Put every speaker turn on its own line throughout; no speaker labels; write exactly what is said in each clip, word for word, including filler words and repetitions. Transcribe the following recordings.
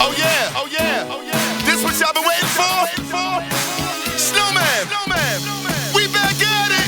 Oh yeah, oh yeah, oh yeah. This what y'all been waiting for? Snowman, we back at it.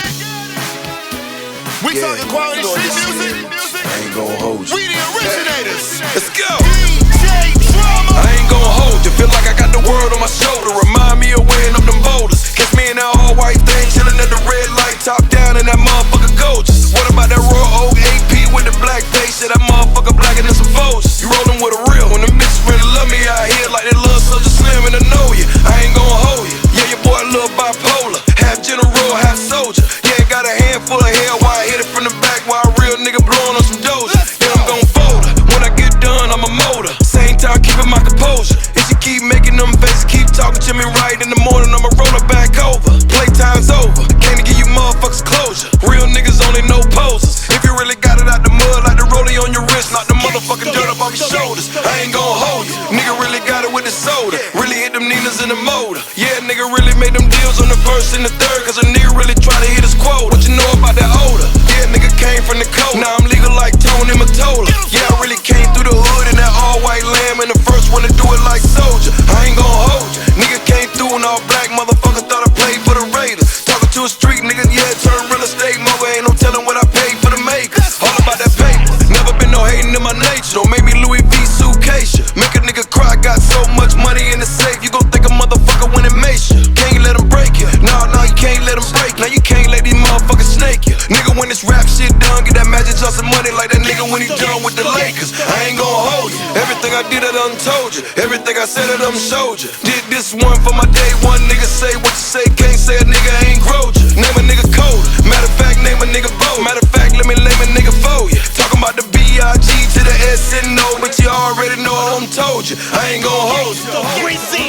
We
Yeah,
talking quality
you know
street
this
music.
shit. I ain't gon' hold you.
We the originators.
Let's go.
D J Drama.
I ain't gon' hold you. Feel like I got the world on my shoulder. Remind me of weighing up them boulders. Catch me in that all white thing, chillin' at the red light, top down, and that motherfucker gorgeous. What about that raw old A P with the black face? Shit, that motherfucker blacker than some Folgers. You rollin' with a real. When the bitches really love me out here like they love Soldier Slim and I know you. I ain't gon' hold you. Yeah, your boy a little bipolar, half general, half soldier. Yeah, got a handful of hair while I hit it from the back while a real nigga blowin' on some doja. Yeah, I'm gon' fold her. When I get done, I'm a motor. Same time, keeping my composure. If you keep making them faces, keep talking to me right in the morning, I'ma roll her back over. Playtime's over. Can't give you motherfuckers closure. Real niggas only know posers. If you really got it out the mud, like the rollie on your wrist, knock the motherfucking dirt up off your shoulders. I ain't gon' hold you. Nigga really got it with the soda. Really hit them Ninas in the motor. Yeah, nigga really made them deals on the first and the third, cause a nigga really try to hit his quota. What you know about that odor? Yeah, nigga came from the coast. Now I'm legal like Tony Mottola. Yeah, I really came through the hood in that all white lamb, and the first one to do it like Soldier. I ain't gon' hold you. Nigga came through in all black, motherfucker thought I played for the Raiders. Talking to a street nigga, yeah, turn real estate mogul. Ain't no telling what I paid for the makers. All about that paper. Never been no hating in my nature. Don't make me Louis V suitcase ya. Make a nigga cry, got so much money in the safe. You gon' think a motherfucker when it makes you. Can't let him break you. No, no, you can't let him break. Now you can't let these motherfuckers snake you. Nigga, when this rap shit done, get that Magic Johnson money like that nigga when he done with the Lakers. I ain't gon' hold you. Everything I did, I done told you. Everything I said, I done showed you. Did this one for my day one. Nigga say what you say, can't say a nigga ain't growed you. Name a nigga cold. Matter of fact, name a nigga bold. Matter of fact, let me name a nigga for you. Talking about the B I G to the S N O, but you already know I done told you. I ain't gon' hold you.